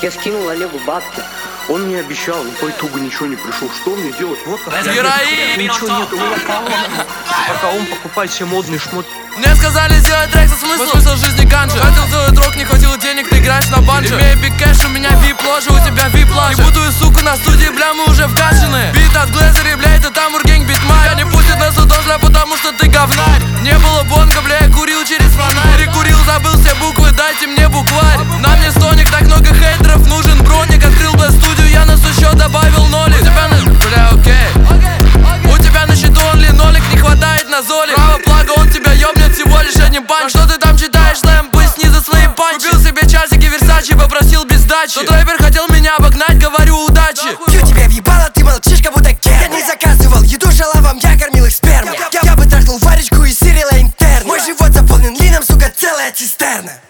Я скинул Олегу бабки. Он мне обещал, но по итогу ничего не пришел. Что мне делать? Вот ничего нет, у меня колонна. Пока он покупает все модные шмотки. Мне сказали сделать трек со смыслом. Смысл жизни ганджа. Хотел сделать рок, не хватило денег, ты играешь на банджо. Имея биг кэш, у меня вип-ложа, у тебя вип-ложа. Ебутую суку на студии, бля, мы уже вкачаны. Бит от Глэзери, бля, это там ургень битмарь. Я не пустит нас удожля, потому что ты говнарь. Не было бонга, бля, я курил через фонарь. Перекурил, забыл все буквы, дайте мне букварь. На мне стоник, так много хейтеров, нужен броник. Открыл бы студию, я на свой счет добавил нолик. У тебя на... Бля, окей. У тебя на счету онли нолик, не хватает на золик. Право плага, он тебя ёбнет всего лишь одним панч. Что ты там читаешь, слэм, поясни за свои панчи. Купил себе часики Версачи, попросил без дачи. Тот рэпер хотел меня обогнать, говорю удачи. Ю тебя въебало, ты молчишь, как будто кем. Я не заказывал еду шалавам, я кормил их спермой. Я бы трахнул варечку из сериала интерна. Мой живот заполнен лином, сука, целая цистерна.